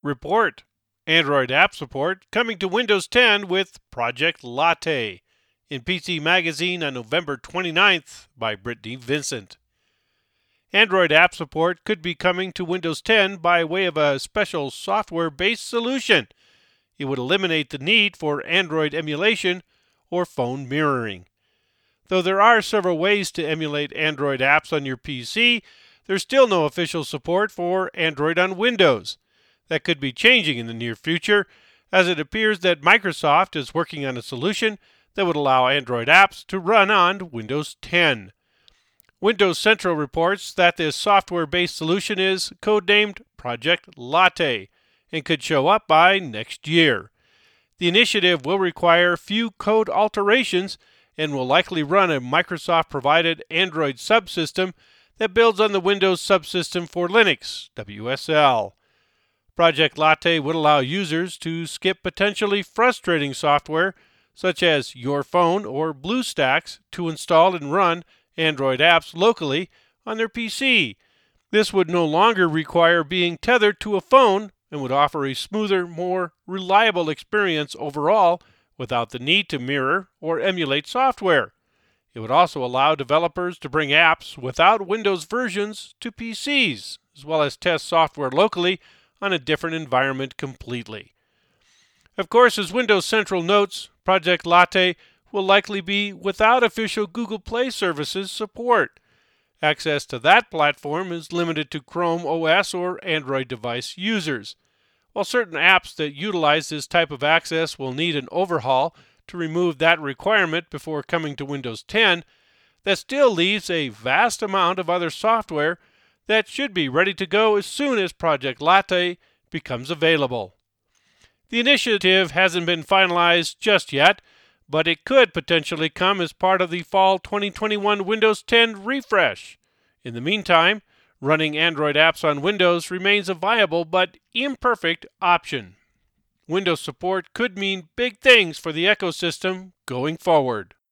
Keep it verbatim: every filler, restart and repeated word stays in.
Report: Android app support coming to Windows ten with Project Latte in P C Magazine on November twenty-ninth by Brittany Vincent. Android app support could be coming to Windows ten by way of a special software-based solution. It would eliminate the need for Android emulation or phone mirroring. Though there are several ways to emulate Android apps on your P C, there's still no official support for Android on Windows. That could be changing in the near future, as it appears that Microsoft is working on a solution that would allow Android apps to run on Windows ten. Windows Central reports that this software-based solution is codenamed Project Latte and could show up by next year. The initiative will require few code alterations and will likely run a Microsoft-provided Android subsystem that builds on the Windows subsystem for Linux, W S L. Project Latte would allow users to skip potentially frustrating software such as Your Phone or BlueStacks to install and run Android apps locally on their P C. This would no longer require being tethered to a phone and would offer a smoother, more reliable experience overall without the need to mirror or emulate software. It would also allow developers to bring apps without Windows versions to P Cs, as well as test software locally on a different environment completely. Of course, as Windows Central notes, Project Latte will likely be without official Google Play services support. Access to that platform is limited to Chrome O S or Android device users. While certain apps that utilize this type of access will need an overhaul to remove that requirement before coming to Windows ten, that still leaves a vast amount of other software that should be ready to go as soon as Project Latte becomes available. The initiative hasn't been finalized just yet, but it could potentially come as part of the fall twenty twenty-one Windows ten refresh. In the meantime, running Android apps on Windows remains a viable but imperfect option. Windows support could mean big things for the ecosystem going forward.